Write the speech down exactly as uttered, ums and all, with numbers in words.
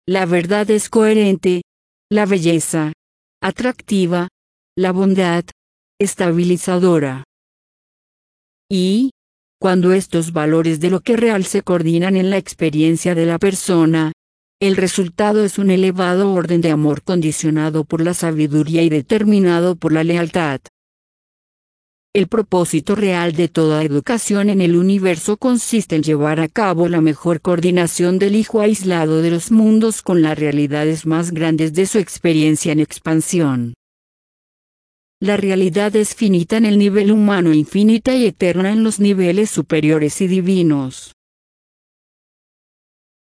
La verdad es coherente. La belleza, atractiva. La bondad, estabilizadora. Y, cuando estos valores de lo que real se coordinan en la experiencia de la persona, el resultado es un elevado orden de amor condicionado por la sabiduría y determinado por la lealtad. El propósito real de toda educación en el universo consiste en llevar a cabo la mejor coordinación del hijo aislado de los mundos con las realidades más grandes de su experiencia en expansión. La realidad es finita en el nivel humano e infinita y eterna en los niveles superiores y divinos.